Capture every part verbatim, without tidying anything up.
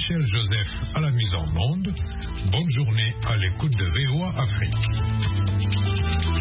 Michel Joseph à la mise en onde. Bonne journée à l'écoute de V O A Afrique.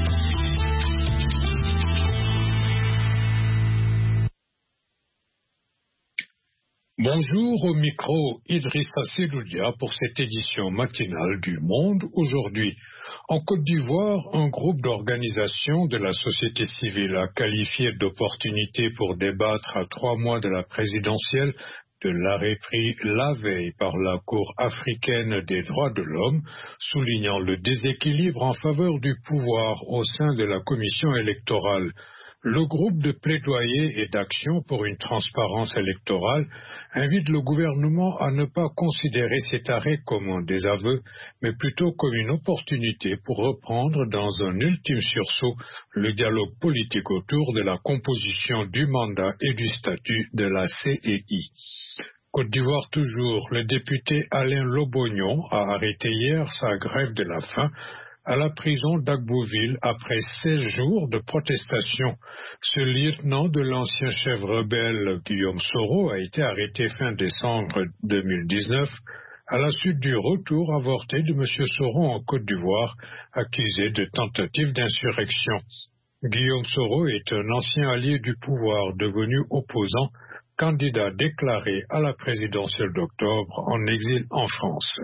Bonjour, au micro Idrissa Seloudia pour cette édition matinale du Monde aujourd'hui. En Côte d'Ivoire, un groupe d'organisations de la société civile a qualifié d'opportunité pour débattre à trois mois de la présidentielle de l'arrêt pris la veille par la Cour africaine des droits de l'homme, soulignant le déséquilibre en faveur du pouvoir au sein de la commission électorale. Le groupe de plaidoyer et d'action pour une transparence électorale invite le gouvernement à ne pas considérer cet arrêt comme un désaveu, mais plutôt comme une opportunité pour reprendre dans un ultime sursaut le dialogue politique autour de la composition du mandat et du statut de la C E I. Côte d'Ivoire toujours, le député Alain Lobognon a arrêté hier sa grève de la faim à la prison d'Agbouville après seize jours de protestation. Ce lieutenant de l'ancien chef rebelle Guillaume Soro a été arrêté fin décembre deux mille dix-neuf à la suite du retour avorté de M. Soro en Côte d'Ivoire, accusé de tentative d'insurrection. Guillaume Soro est un ancien allié du pouvoir devenu opposant, candidat déclaré à la présidentielle d'octobre en exil en France.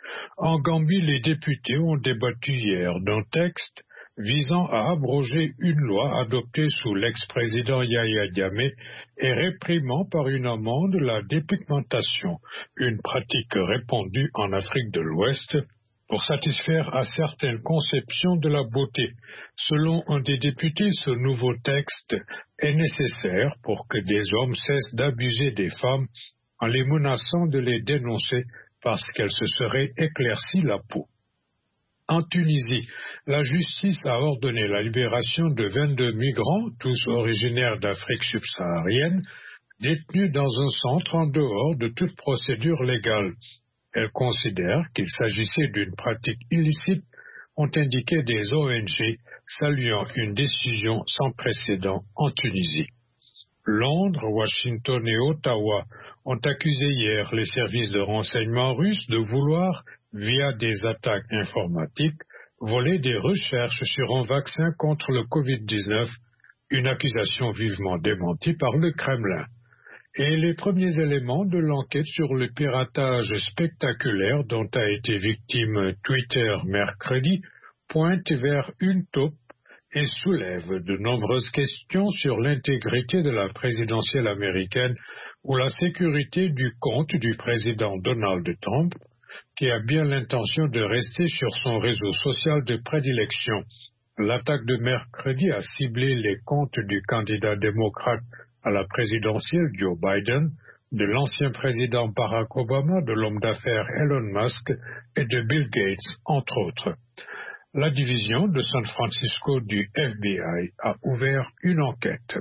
En Gambie, les députés ont débattu hier d'un texte visant à abroger une loi adoptée sous l'ex-président Yahya Jammeh et réprimant par une amende la dépigmentation, une pratique répandue en Afrique de l'Ouest pour satisfaire à certaines conceptions de la beauté. Selon un des députés, ce nouveau texte est nécessaire pour que des hommes cessent d'abuser des femmes en les menaçant de les dénoncer parce qu'elle se serait éclaircie la peau. En Tunisie, la justice a ordonné la libération de vingt-deux migrants, tous originaires d'Afrique subsaharienne, détenus dans un centre en dehors de toute procédure légale. Elle considère qu'il s'agissait d'une pratique illicite, ont indiqué des O N G, saluant une décision sans précédent en Tunisie. Londres, Washington et Ottawa ont accusé hier les services de renseignement russes de vouloir, via des attaques informatiques, voler des recherches sur un vaccin contre le covid dix-neuf, une accusation vivement démentie par le Kremlin. Et les premiers éléments de l'enquête sur le piratage spectaculaire dont a été victime Twitter mercredi pointent vers une taupe et soulève de nombreuses questions sur l'intégrité de la présidentielle américaine ou la sécurité du compte du président Donald Trump, qui a bien l'intention de rester sur son réseau social de prédilection. L'attaque de mercredi a ciblé les comptes du candidat démocrate à la présidentielle Joe Biden, de l'ancien président Barack Obama, de l'homme d'affaires Elon Musk et de Bill Gates, entre autres. La division de San Francisco du F B I a ouvert une enquête.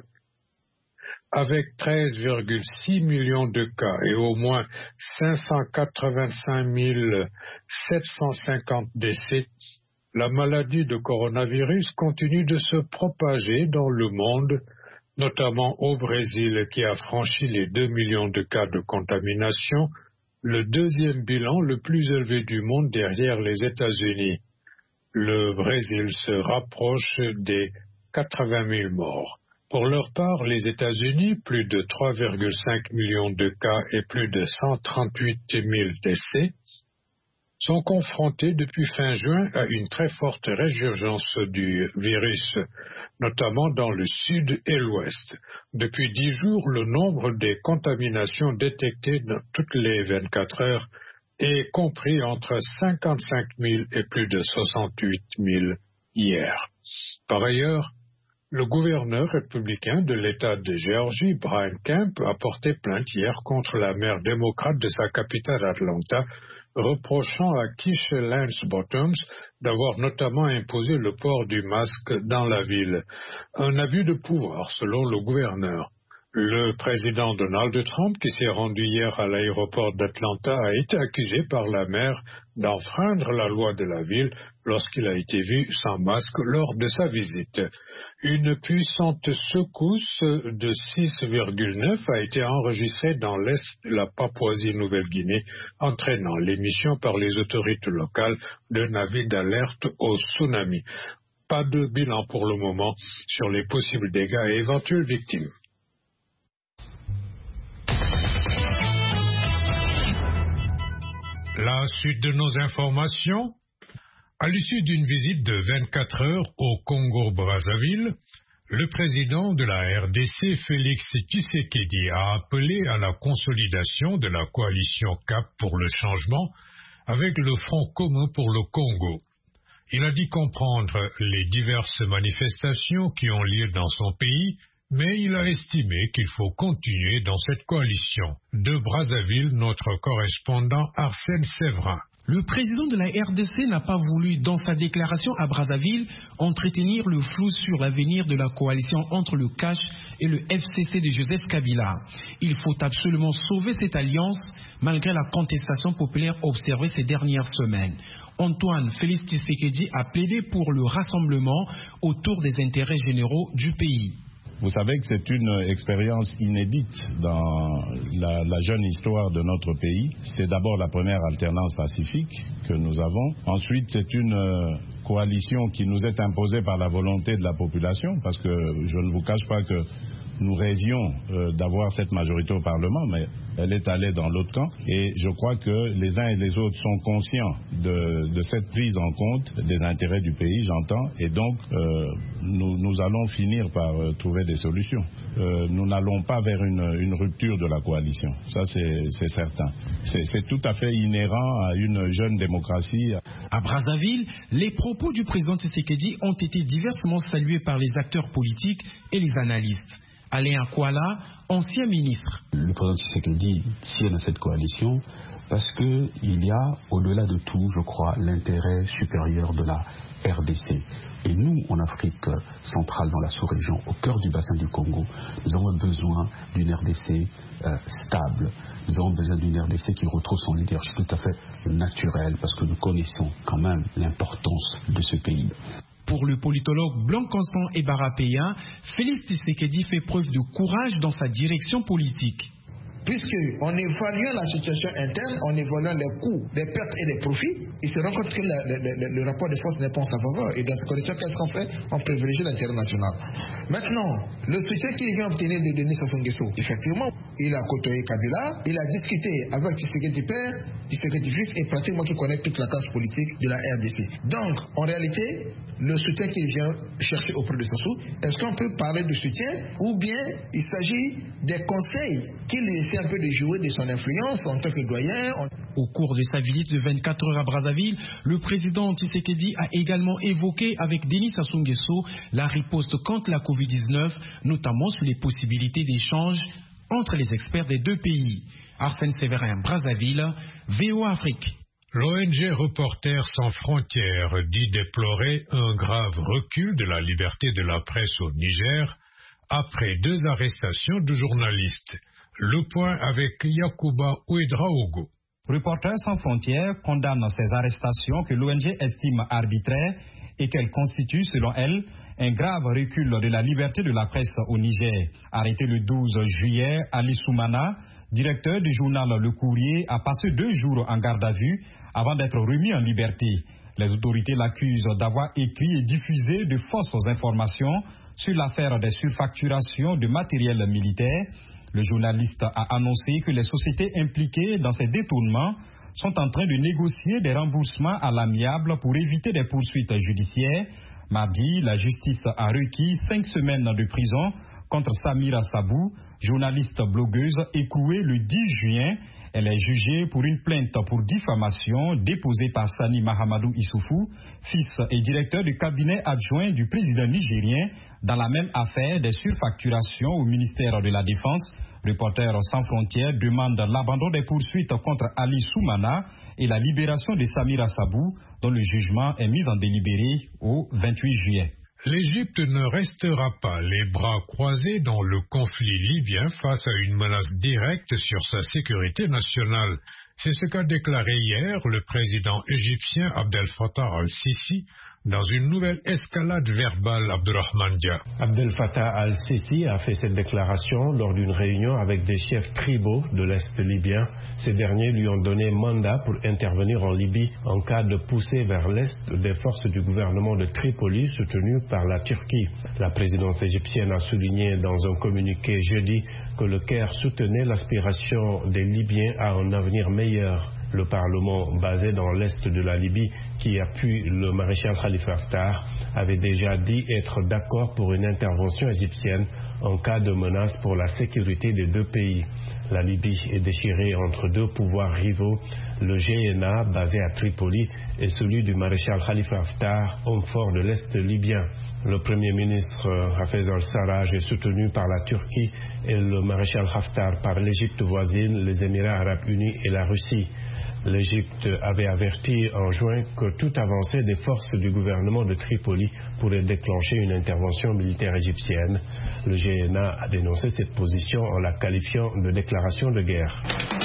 Avec treize virgule six millions de cas et au moins cinq cent quatre-vingt-cinq mille sept cent cinquante décès, la maladie de coronavirus continue de se propager dans le monde, notamment au Brésil qui a franchi les deux millions de cas de contamination, le deuxième bilan le plus élevé du monde derrière les États-Unis. Le Brésil se rapproche des quatre-vingt mille morts. Pour leur part, les États-Unis, plus de trois virgule cinq millions de cas et plus de cent trente-huit mille décès, sont confrontés depuis fin juin à une très forte résurgence du virus, notamment dans le sud et l'ouest. Depuis dix jours, le nombre des contaminations détectées dans toutes les vingt-quatre heures est compris entre cinquante-cinq mille et plus de soixante-huit mille hier. Par ailleurs, le gouverneur républicain de l'État de Géorgie, Brian Kemp, a porté plainte hier contre la maire démocrate de sa capitale Atlanta, reprochant à Keisha Lance Bottoms d'avoir notamment imposé le port du masque dans la ville. Un abus de pouvoir, selon le gouverneur. Le président Donald Trump, qui s'est rendu hier à l'aéroport d'Atlanta, a été accusé par la maire d'enfreindre la loi de la ville lorsqu'il a été vu sans masque lors de sa visite. Une puissante secousse de six virgule neuf a été enregistrée dans l'est de la Papouasie-Nouvelle-Guinée, entraînant l'émission par les autorités locales d'un avis d'alerte au tsunami. Pas de bilan pour le moment sur les possibles dégâts et éventuelles victimes. La suite de nos informations. À l'issue d'une visite de vingt-quatre heures au Congo-Brazzaville, le président de la R D C, Félix Tshisekedi, a appelé à la consolidation de la coalition C A P pour le changement avec le Front commun pour le Congo. Il a dit comprendre les diverses manifestations qui ont lieu dans son pays, mais il a estimé qu'il faut continuer dans cette coalition. De Brazzaville, notre correspondant Arsène Séverin. Le président de la R D C n'a pas voulu, dans sa déclaration à Brazzaville, entretenir le flou sur l'avenir de la coalition entre le C A C H et le F C C de Joseph Kabila. Il faut absolument sauver cette alliance, malgré la contestation populaire observée ces dernières semaines. Antoine Félix Tshisekedi a plaidé pour le rassemblement autour des intérêts généraux du pays. Vous savez que c'est une expérience inédite dans la, la jeune histoire de notre pays. C'est d'abord la première alternance pacifique que nous avons. Ensuite, c'est une euh, coalition qui nous est imposée par la volonté de la population, parce que je ne vous cache pas que nous rêvions euh, d'avoir cette majorité au Parlement, mais elle est allée dans l'autre camp. Et je crois que les uns et les autres sont conscients de, de cette prise en compte des intérêts du pays, j'entends. Et donc, euh, nous, nous allons finir par euh, trouver des solutions. Euh, nous n'allons pas vers une, une rupture de la coalition. Ça, c'est certain. C'est tout à fait inhérent à une jeune démocratie. À Brazzaville, les propos du président Tshisekedi ont été diversement salués par les acteurs politiques et les analystes. Alain Akwala, ancien ministre. Le président Tshisekedi tient à cette coalition parce qu'il y a, au-delà de tout, je crois, l'intérêt supérieur de la R D C. Et nous, en Afrique centrale, dans la sous-région, au cœur du bassin du Congo, nous avons besoin d'une R D C euh, stable. Nous avons besoin d'une R D C qui retrouve son leadership tout à fait naturel, parce que nous connaissons quand même l'importance de ce pays. Pour le politologue Blanc-Constant et Barapéa, Félix Tshisekedi fait preuve de courage dans sa direction politique. Puisque en évaluant la situation interne, en évaluant les coûts, les pertes et les profits, il se rend compte que la, le, le, le rapport de force n'est pas en sa faveur. Et dans ces conditions, qu'est-ce qu'on fait? On privilégie l'intérêt national. Maintenant, le soutien qu'il vient obtenir de Denis Sassou Nguesso, effectivement, il a côtoyé Kabila, il a discuté avec Tshisekedi père, Tshisekedi fils, et pratiquement qui connaît toute la classe politique de la R D C. Donc, en réalité, le soutien qu'il vient chercher auprès de Sassou, est-ce qu'on peut parler de soutien, ou bien il s'agit des conseils qu'il essaie un peu de jouer de son influence en tant que doyen. Au cours de sa visite de vingt-quatre heures à Brazzaville, le président Tshisekedi a également évoqué avec Denis Sassou Nguesso la riposte contre la covid dix-neuf, notamment sur les possibilités d'échange entre les experts des deux pays. Arsène Séverin, Brazzaville, V O A Afrique. L'O N G Reporters sans frontières dit déplorer un grave recul de la liberté de la presse au Niger après deux arrestations de journalistes. Le point avec Yacouba Ouedraogo. Reporters sans frontières condamne ces arrestations que l'O N G estime arbitraires et qu'elles constituent, selon elle, un grave recul de la liberté de la presse au Niger. Arrêté le douze juillet, Ali Soumana, directeur du journal Le Courrier, a passé deux jours en garde à vue avant d'être remis en liberté. Les autorités l'accusent d'avoir écrit et diffusé de fausses informations sur l'affaire des surfacturations de matériel militaire. Le journaliste a annoncé que les sociétés impliquées dans ces détournements sont en train de négocier des remboursements à l'amiable pour éviter des poursuites judiciaires. Mardi, la justice a requis cinq semaines de prison contre Samira Sabou, journaliste blogueuse écrouée le dix juin. Elle est jugée pour une plainte pour diffamation déposée par Sani Mahamadou Issoufou, fils et directeur du cabinet adjoint du président nigérien, dans la même affaire des surfacturations au ministère de la Défense. Reporters sans frontières demande l'abandon des poursuites contre Ali Soumana et la libération de Samira Sabou, dont le jugement est mis en délibéré au vingt-huit juillet. L'Égypte ne restera pas les bras croisés dans le conflit libyen face à une menace directe sur sa sécurité nationale. C'est ce qu'a déclaré hier le président égyptien Abdel Fattah al-Sisi dans une nouvelle escalade verbale. Abdurrahman Dia. Abdel Fattah al-Sisi a fait cette déclaration lors d'une réunion avec des chefs tribaux de l'Est libyen. Ces derniers lui ont donné mandat pour intervenir en Libye en cas de poussée vers l'Est des forces du gouvernement de Tripoli soutenues par la Turquie. La présidence égyptienne a souligné dans un communiqué jeudi que le Caire soutenait l'aspiration des Libyens à un avenir meilleur. Le Parlement basé dans l'est de la Libye, qui appuie le maréchal Khalifa Haftar, avait déjà dit être d'accord pour une intervention égyptienne en cas de menace pour la sécurité des deux pays. La Libye est déchirée entre deux pouvoirs rivaux, le G N A basé à Tripoli et celui du maréchal Khalifa Haftar, homme fort de l'est libyen. Le premier ministre Hafez al-Sarraj est soutenu par la Turquie et le maréchal Haftar par l'Égypte voisine, les Émirats arabes unis et la Russie. L'Égypte avait averti en juin que toute avancée des forces du gouvernement de Tripoli pourrait déclencher une intervention militaire égyptienne. Le G N A a dénoncé cette position en la qualifiant de déclaration de guerre.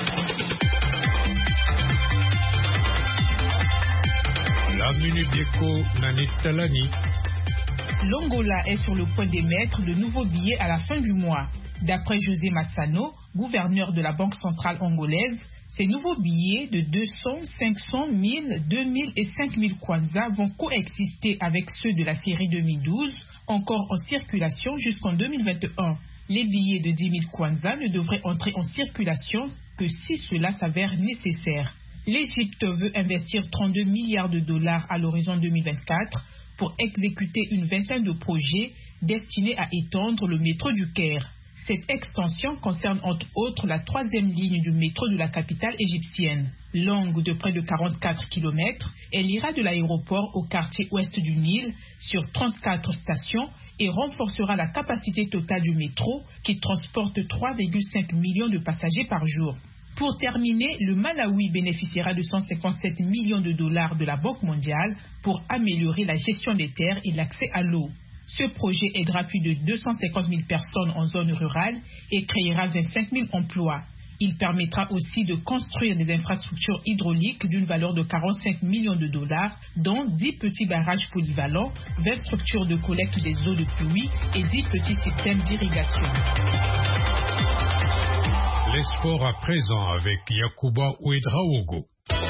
La Minute d'Écho, Nanit Talani. L'Angola est sur le point d'émettre de nouveaux billets à la fin du mois. D'après José Massano, gouverneur de la Banque centrale angolaise, ces nouveaux billets de deux cents, cinq cents, mille, deux mille et cinq mille kwanza vont coexister avec ceux de la série deux mille douze, encore en circulation jusqu'en deux mille vingt et un. Les billets de dix mille kwanza ne devraient entrer en circulation que si cela s'avère nécessaire. L'Égypte veut investir trente-deux milliards de dollars à l'horizon deux mille vingt-quatre pour exécuter une vingtaine de projets destinés à étendre le métro du Caire. Cette extension concerne entre autres la troisième ligne du métro de la capitale égyptienne. Longue de près de quarante-quatre kilomètres, elle ira de l'aéroport au quartier ouest du Nil sur trente-quatre stations et renforcera la capacité totale du métro qui transporte trois virgule cinq millions de passagers par jour. Pour terminer, le Malawi bénéficiera de cent cinquante-sept millions de dollars de la Banque mondiale pour améliorer la gestion des terres et l'accès à l'eau. Ce projet aidera plus de deux cent cinquante mille personnes en zone rurale et créera vingt-cinq mille emplois. Il permettra aussi de construire des infrastructures hydrauliques d'une valeur de quarante-cinq millions de dollars, dont dix petits barrages polyvalents, vingt structures de collecte des eaux de pluie et dix petits systèmes d'irrigation. Les sports à présent avec Yacouba Ouedraogo.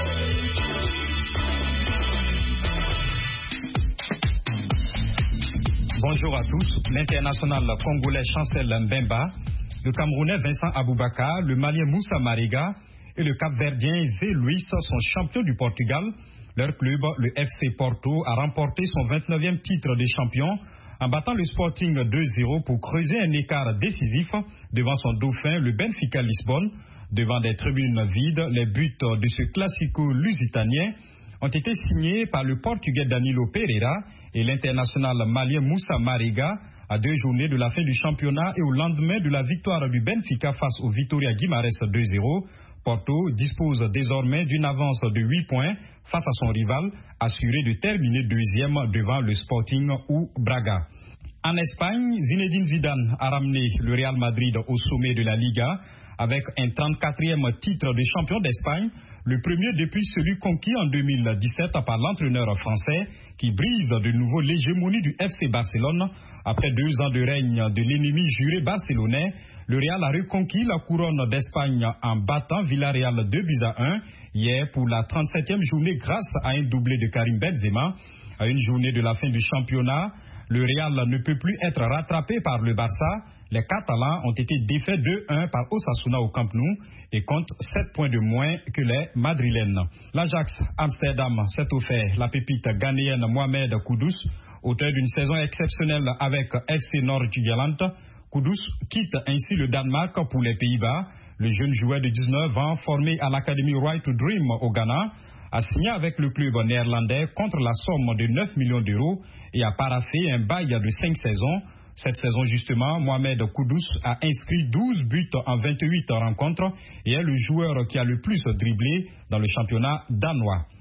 Bonjour à tous. L'international congolais Chancel Mbemba, le Camerounais Vincent Aboubakar, le Malien Moussa Mariga et le Cap-Verdien Zé Luis sont champions du Portugal. Leur club, le F C Porto, a remporté son vingt-neuvième titre de champion en battant le Sporting deux zéro pour creuser un écart décisif devant son dauphin, le Benfica Lisbonne. Devant des tribunes vides, les buts de ce classico lusitanien ont été signés par le Portugais Danilo Pereira et l'international malien Moussa Mariga à deux journées de la fin du championnat et au lendemain de la victoire du Benfica face au Vitória Guimarães deux zéro. Porto dispose désormais d'une avance de huit points face à son rival, assuré de terminer deuxième devant le Sporting ou Braga. En Espagne, Zinedine Zidane a ramené le Real Madrid au sommet de la Liga avec un trente-quatrième titre de champion d'Espagne, le premier depuis celui conquis en deux mille dix-sept par l'entraîneur français qui brise de nouveau l'hégémonie du F C Barcelone. Après deux ans de règne de l'ennemi juré barcelonais, le Real a reconquis la couronne d'Espagne en battant Villarreal deux buts à un hier pour la trente-septième journée grâce à un doublé de Karim Benzema. À une journée de la fin du championnat, le Real ne peut plus être rattrapé par le Barça. Les Catalans ont été défaits deux un par Osasuna au Camp Nou et comptent sept points de moins que les Madrilènes. L'Ajax Amsterdam s'est offert la pépite ghanéenne Mohamed Kudus, auteur d'une saison exceptionnelle avec F C Nordsjælland. Kudus quitte ainsi le Danemark pour les Pays-Bas. Le jeune joueur de dix-neuf ans, formé à l'Académie Right to Dream au Ghana, a signé avec le club néerlandais contre la somme de neuf millions d'euros et a paraphé un bail de cinq saisons. Cette saison justement, Mohamed Kudus a inscrit douze buts en vingt-huit rencontres et est le joueur qui a le plus dribblé dans le championnat danois.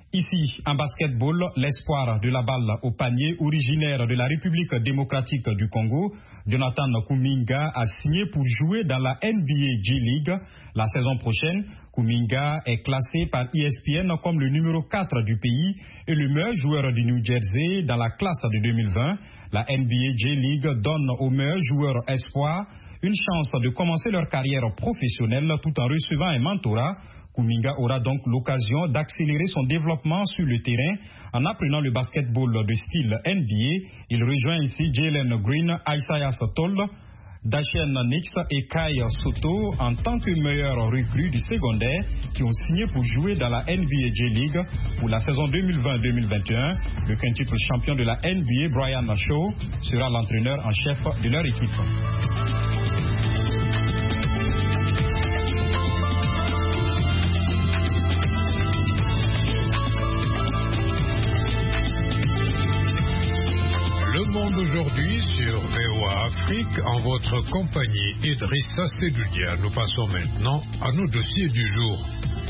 Ici, en basketball, l'espoir de la balle au panier originaire de la République démocratique du Congo, Jonathan Kuminga a signé pour jouer dans la N B A G-League. La saison prochaine, Kuminga est classé par E S P N comme le numéro quatre du pays et le meilleur joueur du New Jersey dans la classe de deux mille vingt. La N B A G-League donne aux meilleurs joueurs espoirs une chance de commencer leur carrière professionnelle tout en recevant un mentorat. Kuminga aura donc l'occasion d'accélérer son développement sur le terrain en apprenant le basketball de style N B A. Il rejoint ici Jalen Green, Isaiah Toll, Dachen Nix et Kai Soto en tant que meilleurs recrues du secondaire qui ont signé pour jouer dans la N B A J-League pour la saison deux mille vingt deux mille vingt et un. Le quintuple champion de la N B A, Brian Shaw, sera l'entraîneur en chef de leur équipe. Le monde aujourd'hui sur V O A Afrique, en votre compagnie Idrissa Sedoudia. Nous passons maintenant à nos dossiers du jour.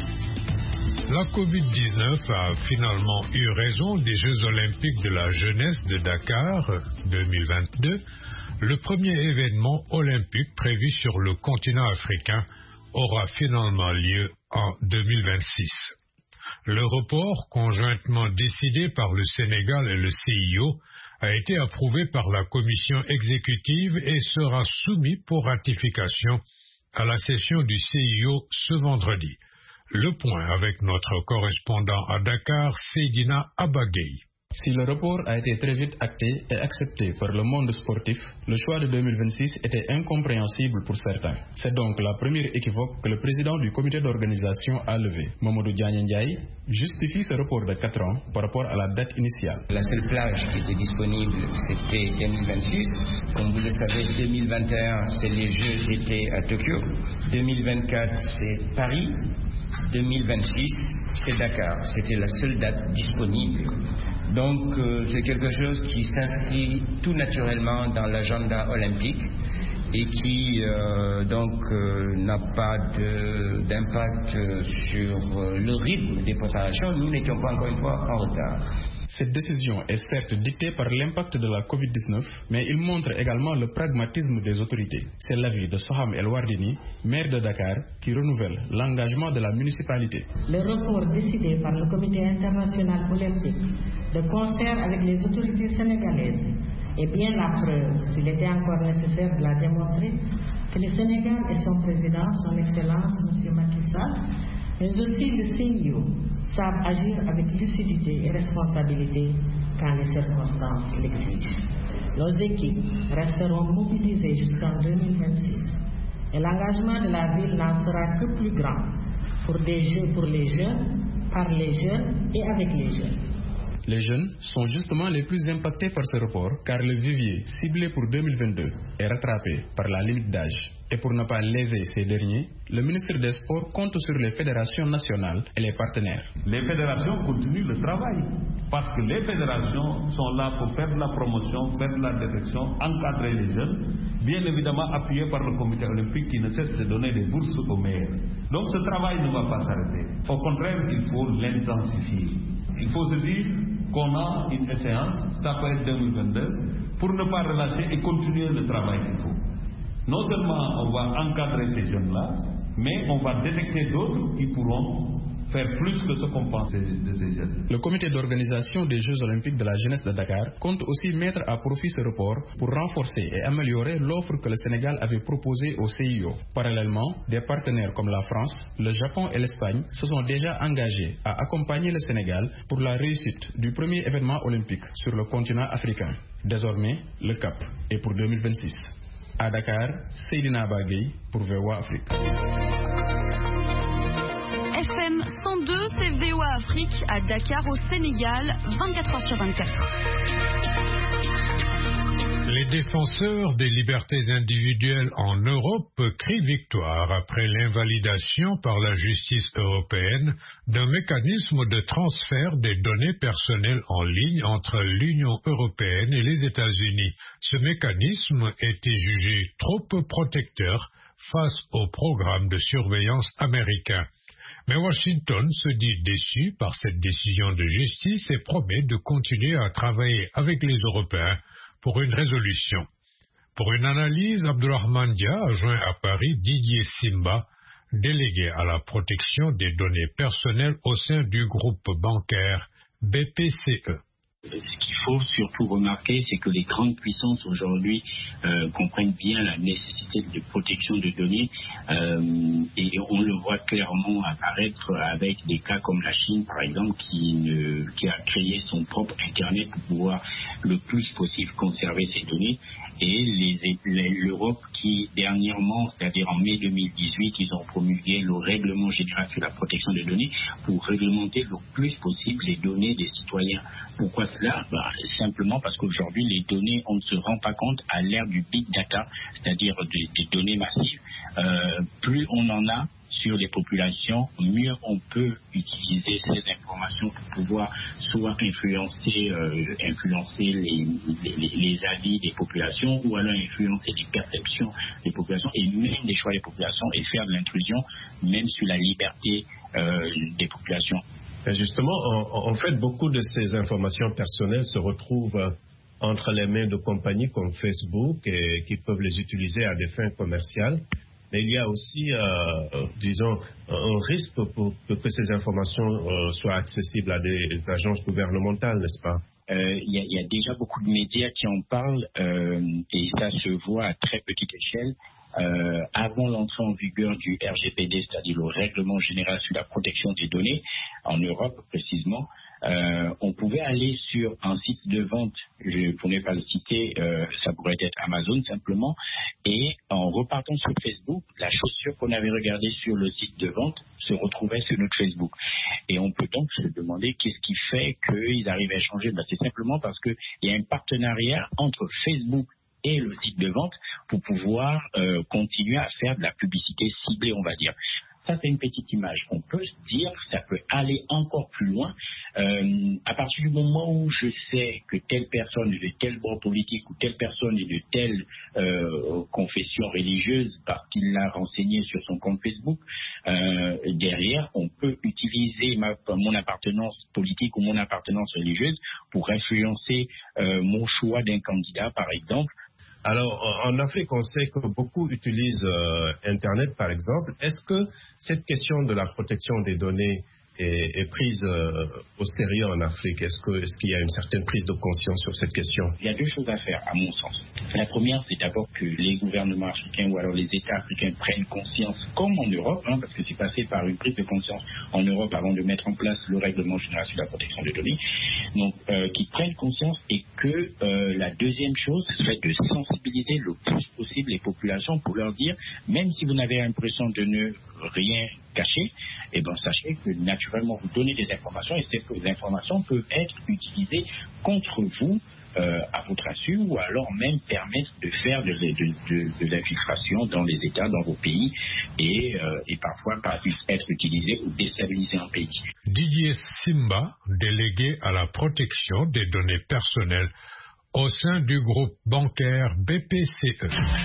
La covid dix-neuf a finalement eu raison des Jeux Olympiques de la jeunesse de Dakar deux mille vingt-deux. Le premier événement olympique prévu sur le continent africain aura finalement lieu en deux mille vingt-six. Le report, conjointement décidé par le Sénégal et le C I O, a été approuvé par la commission exécutive et sera soumis pour ratification à la session du C I O ce vendredi. Le point avec notre correspondant à Dakar, Seydina Abagay. Si le report a été très vite acté et accepté par le monde sportif, le choix de deux mille vingt-six était incompréhensible pour certains. C'est donc la première équivoque que le président du comité d'organisation a levé. Mamadou Diagne Ndiaye justifie ce report de quatre ans par rapport à la date initiale. La seule plage qui était disponible, c'était deux mille vingt-six. Comme vous le savez, deux mille vingt et un, c'est les Jeux d'été à Tokyo. deux mille vingt-quatre, c'est Paris. deux mille vingt-six, c'est Dakar. C'était la seule date disponible. Donc, euh, c'est quelque chose qui s'inscrit tout naturellement dans l'agenda olympique et qui, euh, donc, euh, n'a pas de, d'impact sur euh, le rythme des préparations. Nous n'étions pas encore une fois en retard. Cette décision est certes dictée par l'impact de la covid dix-neuf, mais il montre également le pragmatisme des autorités. C'est l'avis de Soham El Wardini, maire de Dakar, qui renouvelle l'engagement de la municipalité. Le report décidé par le comité international olympique, de concert avec les autorités sénégalaises, est bien la preuve, s'il était encore nécessaire de la démontrer, que le Sénégal et son président, son Excellence, M. Macky Sall, mais aussi le C I O, savent agir avec lucidité et responsabilité quand les circonstances l'exigent. Nos équipes resteront mobilisées jusqu'en deux mille vingt-six et l'engagement de la ville n'en sera que plus grand pour des jeux pour les jeunes, par les jeunes et avec les jeunes. Les jeunes sont justement les plus impactés par ce report car le vivier ciblé pour deux mille vingt-deux est rattrapé par la limite d'âge. Et pour ne pas léser ces derniers, le ministre des Sports compte sur les fédérations nationales et les partenaires. Les fédérations continuent le travail parce que les fédérations sont là pour faire de la promotion, faire de la détection, encadrer les jeunes, bien évidemment appuyé par le comité olympique qui ne cesse de donner des bourses aux meilleurs. Donc ce travail ne va pas s'arrêter. Au contraire, il faut l'intensifier. Il faut se dire qu'on a une échéance, ça peut être deux mille vingt-deux, pour ne pas relâcher et continuer le travail qu'il faut. Non seulement on va encadrer ces jeunes-là, mais on va détecter d'autres qui pourront faire plus que ce qu'on pense de ces jeunes. Le comité d'organisation des Jeux Olympiques de la jeunesse de Dakar compte aussi mettre à profit ce report pour renforcer et améliorer l'offre que le Sénégal avait proposée au C I O. Parallèlement, des partenaires comme la France, le Japon et l'Espagne se sont déjà engagés à accompagner le Sénégal pour la réussite du premier événement olympique sur le continent africain. Désormais, le cap est pour deux mille vingt-six. À Dakar, Seydina Bagay pour V O A Afrique. F M cent deux, c'est V O A Afrique à Dakar au Sénégal, vingt-quatre heures sur vingt-quatre. Les défenseurs des libertés individuelles en Europe crient victoire après l'invalidation par la justice européenne d'un mécanisme de transfert des données personnelles en ligne entre l'Union européenne et les États-Unis. Ce mécanisme était jugé trop protecteur face au programme de surveillance américain. Mais Washington se dit déçu par cette décision de justice et promet de continuer à travailler avec les Européens pour une résolution. Pour une analyse, Abdourahmane Dia a joint à Paris Didier Simba, délégué à la protection des données personnelles au sein du groupe bancaire B P C E. Ce qu'il faut surtout remarquer, c'est que les grandes puissances aujourd'hui euh, comprennent bien la nécessité de protection de données euh, et on le voit clairement apparaître avec des cas comme la Chine, par exemple, qui, ne, qui a créé son propre Internet pour pouvoir le plus possible conserver ses données, et les, les, l'Europe qui dernièrement, c'est-à-dire en mai deux mille dix-huit, ils ont promulgué le règlement général sur la protection des données pour réglementer le plus possible les données des citoyens. Pourquoi cela? Bah, simplement parce qu'aujourd'hui, les données, on ne se rend pas compte à l'ère du big data, c'est-à-dire des, des données massives. Euh, plus on en a sur les populations, mieux on peut utiliser ces informations pour pouvoir soit influencer, euh, influencer les, les, les avis des populations, ou alors influencer les perceptions des populations et même les choix des populations, et faire de l'intrusion même sur la liberté euh, des populations. Et justement, en, en fait, beaucoup de ces informations personnelles se retrouvent entre les mains de compagnies comme Facebook et qui peuvent les utiliser à des fins commerciales. Mais il y a aussi, euh, disons, un risque pour, pour que ces informations euh, soient accessibles à des agences gouvernementales, n'est-ce pas? Il euh, y, y a déjà beaucoup de médias qui en parlent euh, et ça se voit à très petite échelle. Euh, avant l'entrée en vigueur du R G P D, c'est-à-dire le Règlement général sur la protection des données, en Europe précisément, euh, on pouvait aller sur un site de vente, je ne pourrais pas le citer, euh, ça pourrait être Amazon simplement, et en repartant sur Facebook, la chaussure qu'on avait regardée sur le site de vente se retrouvait sur notre Facebook. Et on peut donc se demander qu'est-ce qui fait qu'ils arrivent à changer. Ben, c'est simplement parce qu'il y a un partenariat entre Facebook et le site de vente pour pouvoir euh, continuer à faire de la publicité ciblée, on va dire. Ça, c'est une petite image. On peut se dire que ça peut aller encore plus loin. Euh, à partir du moment où je sais que telle personne est de tel bord politique ou telle personne est de telle euh, confession religieuse parce qu'il l'a renseigné sur son compte Facebook, euh, derrière, on peut utiliser ma, mon appartenance politique ou mon appartenance religieuse pour influencer euh, mon choix d'un candidat, par exemple. Alors, en Afrique, on sait que beaucoup utilisent euh, Internet, par exemple. Est-ce que cette question de la protection des données est, est prise euh, au sérieux en Afrique? Est-ce que, est-ce qu'il y a une certaine prise de conscience sur cette question? Il y a deux choses à faire, à mon sens. La première, c'est d'abord que les gouvernements africains ou alors les États africains prennent conscience, comme en Europe, hein, parce que c'est passé par une prise de conscience en Europe avant de mettre en place le règlement général sur la protection des données, donc euh, qu'ils prennent conscience, et que euh, la deuxième chose serait de sensibiliser le plus possible les populations pour leur dire, même si vous n'avez l'impression de ne rien cacher, eh ben, sachez que naturellement vous donnez des informations et ces informations peuvent être utilisées contre vous euh, à votre insu, ou alors même permettre de faire de, de, de, de l'infiltration dans les États, dans vos pays, et, euh, et parfois pas être utilisé ou déstabiliser un pays. Didier Simba, délégué à la protection des données personnelles au sein du groupe bancaire B P C E.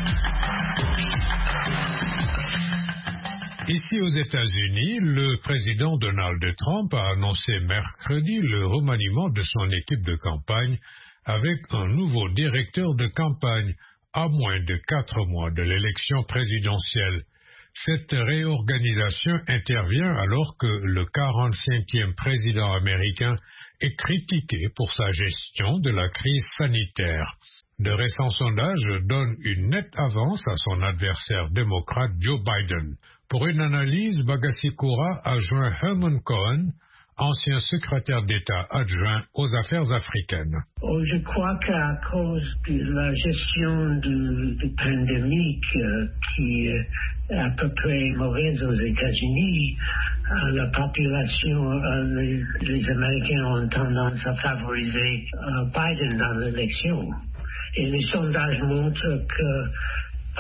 Ici aux États-Unis, le président Donald Trump a annoncé mercredi le remaniement de son équipe de campagne avec un nouveau directeur de campagne à moins de quatre mois de l'élection présidentielle. Cette réorganisation intervient alors que le quarante-cinquième président américain est critiqué pour sa gestion de la crise sanitaire. De récents sondages donnent une nette avance à son adversaire démocrate Joe Biden. Pour une analyse, Bagassi Koura a joint Herman Cohen, ancien secrétaire d'État adjoint aux affaires africaines. Oh, je crois qu'à cause de la gestion de, de pandémique euh, qui est à peu près mauvaise aux États-Unis, euh, la population, euh, les, les Américains ont tendance à favoriser euh, Biden dans l'élection. Et les sondages montrent que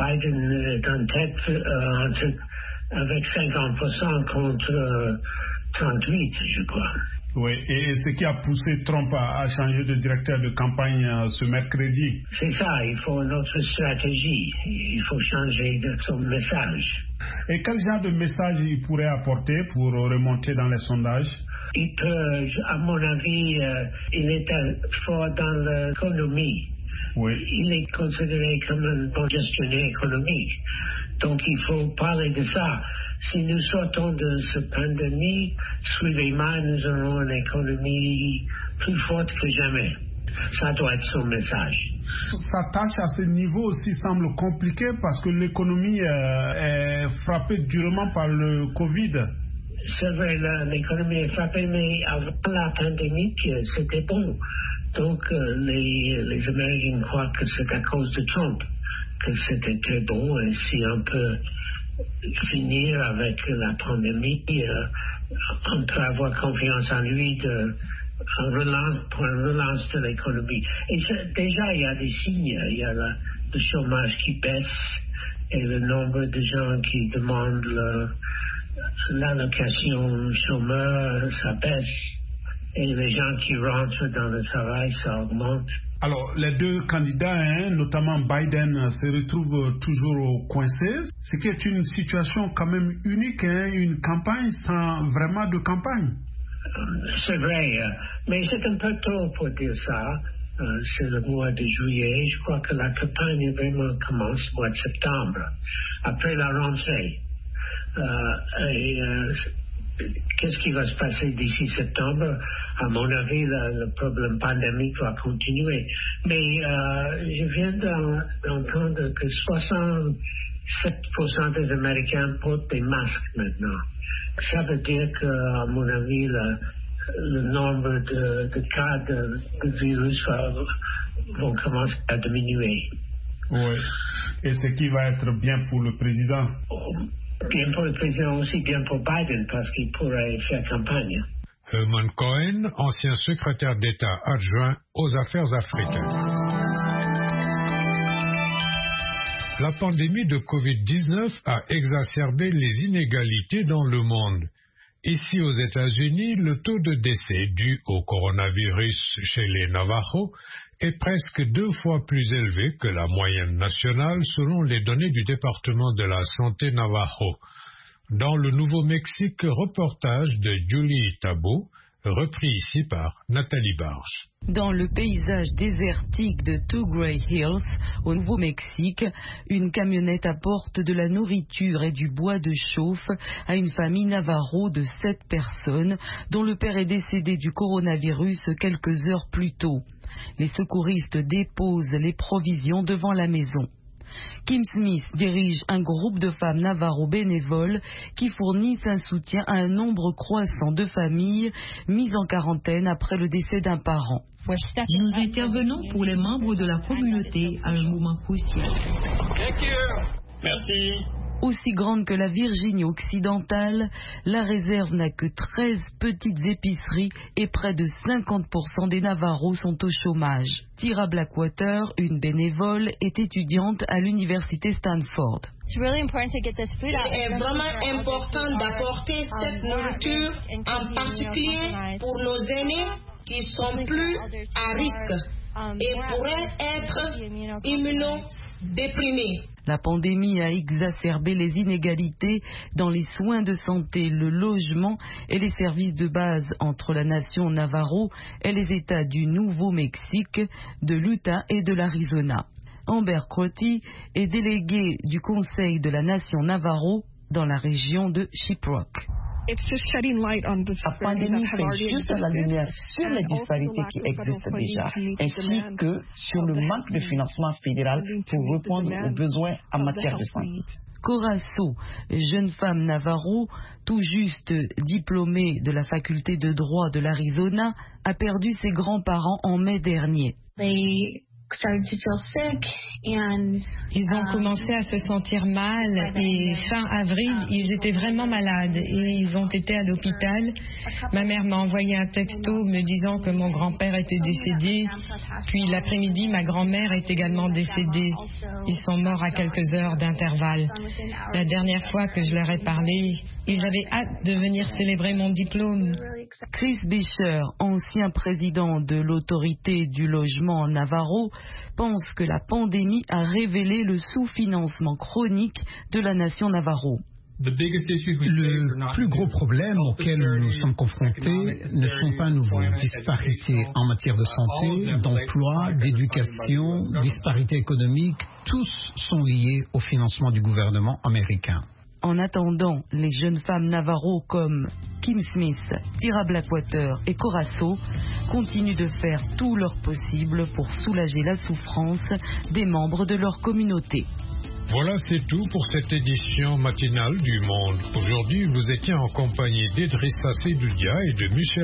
Biden est en tête euh, entre, avec cinquante pour cent contre, trente-huit, je crois. Oui, et ce qui a poussé Trump à, à changer de directeur de campagne euh, ce mercredi. C'est ça, il faut une autre stratégie, il faut changer de son message. Et quel genre de message il pourrait apporter pour remonter dans les sondages? Il peut, à mon avis, euh, il est fort dans l'économie. Oui. Il est considéré comme un bon gestionnaire économique. Donc il faut parler de ça. Si nous sortons de cette pandémie, suivez-moi, nous aurons une économie plus forte que jamais. Ça doit être son message. Sa tâche à ce niveau aussi semble compliquée parce que l'économie euh, est frappée durement par le Covid. C'est vrai, l'économie est frappée, mais avant la pandémie, c'était bon. Donc euh, les, les Américains croient que c'est à cause de Trump que c'était très bon. Et si on peut finir avec la pandémie, euh, on peut avoir confiance en lui de, en relance, pour une relance de l'économie. Et déjà, il y a des signes. Il y a la, le chômage qui baisse et le nombre de gens qui demandent le, l'allocation chômeur, ça baisse. Et les gens qui rentrent dans le travail, ça augmente. Alors, les deux candidats, hein, notamment Biden, se retrouvent toujours coincés, ce qui est une situation quand même unique, hein, une campagne sans vraiment de campagne. C'est vrai, mais c'est un peu tôt pour dire ça. Euh, c'est le mois de juillet. Je crois que la campagne vraiment commence au mois de septembre, après la rentrée. Euh, et, euh, Qu'est-ce qui va se passer d'ici septembre? À mon avis, le, le problème pandémique va continuer. Mais euh, je viens d'entendre que soixante-sept pour cent des Américains portent des masques maintenant. Ça veut dire qu'à mon avis, le, le nombre de, de cas de, de virus va, vont commencer à diminuer. Oui. Et ce qui va être bien pour le président? Oh. Bien pour le président aussi, bien pour Biden, parce qu'il pourrait faire campagne. Herman Cohen, ancien secrétaire d'État adjoint aux affaires africaines. La pandémie de covid dix-neuf a exacerbé les inégalités dans le monde. Ici aux États-Unis, le taux de décès dû au coronavirus chez les Navajos est presque deux fois plus élevé que la moyenne nationale selon les données du département de la santé Navajo. Dans le Nouveau-Mexique, reportage de Julie Tabo, repris ici par Nathalie Barge. Dans le paysage désertique de Two Gray Hills, au Nouveau-Mexique, une camionnette apporte de la nourriture et du bois de chauffe à une famille Navajo de sept personnes, dont le père est décédé du coronavirus quelques heures plus tôt. Les secouristes déposent les provisions devant la maison. Kim Smith dirige un groupe de femmes Navajo bénévoles qui fournissent un soutien à un nombre croissant de familles mises en quarantaine après le décès d'un parent. Nous intervenons pour les membres de la communauté à un moment crucial. Merci. Aussi grande que la Virginie occidentale, la réserve n'a que treize petites épiceries et près de cinquante pour cent des Navajos sont au chômage. Tira Blackwater, une bénévole, est étudiante à l'université Stanford. Il est vraiment important d'apporter cette nourriture, en particulier pour nos aînés qui sont plus à risque et pourraient être immunodéprimés. La pandémie a exacerbé les inégalités dans les soins de santé, le logement et les services de base entre la nation Navajo et les États du Nouveau-Mexique, de l'Utah et de l'Arizona. Amber Crotty est déléguée du Conseil de la nation Navajo dans la région de Shiprock. La pandémie fait juste la lumière sur les disparités qui existent déjà, ainsi que sur le manque de financement fédéral pour répondre aux besoins en matière de santé. Corasso, jeune femme Navajo, tout juste diplômée de la faculté de droit de l'Arizona, a perdu ses grands-parents en mai dernier. Ils ont commencé à se sentir mal et fin avril, ils étaient vraiment malades et ils ont été à l'hôpital. Ma mère m'a envoyé un texto me disant que mon grand-père était décédé. Puis l'après-midi, ma grand-mère est également décédée. Ils sont morts à quelques heures d'intervalle. La dernière fois que je leur ai parlé, ils avaient hâte de venir célébrer mon diplôme. Chris Becher, ancien président de l'autorité du logement Navarro, pense que la pandémie a révélé le sous-financement chronique de la nation Navarro. Le plus gros problème auquel nous sommes confrontés ne sont pas nouveaux. Disparités en matière de santé, d'emploi, d'éducation, disparités économiques, tous sont liés au financement du gouvernement américain. En attendant, les jeunes femmes Navarro comme Kim Smith, Tira Blackwater et Corasso continuent de faire tout leur possible pour soulager la souffrance des membres de leur communauté. Voilà, c'est tout pour cette édition matinale du Monde. Aujourd'hui, vous étiez en compagnie d'Idrissa Seydoudia et de Michel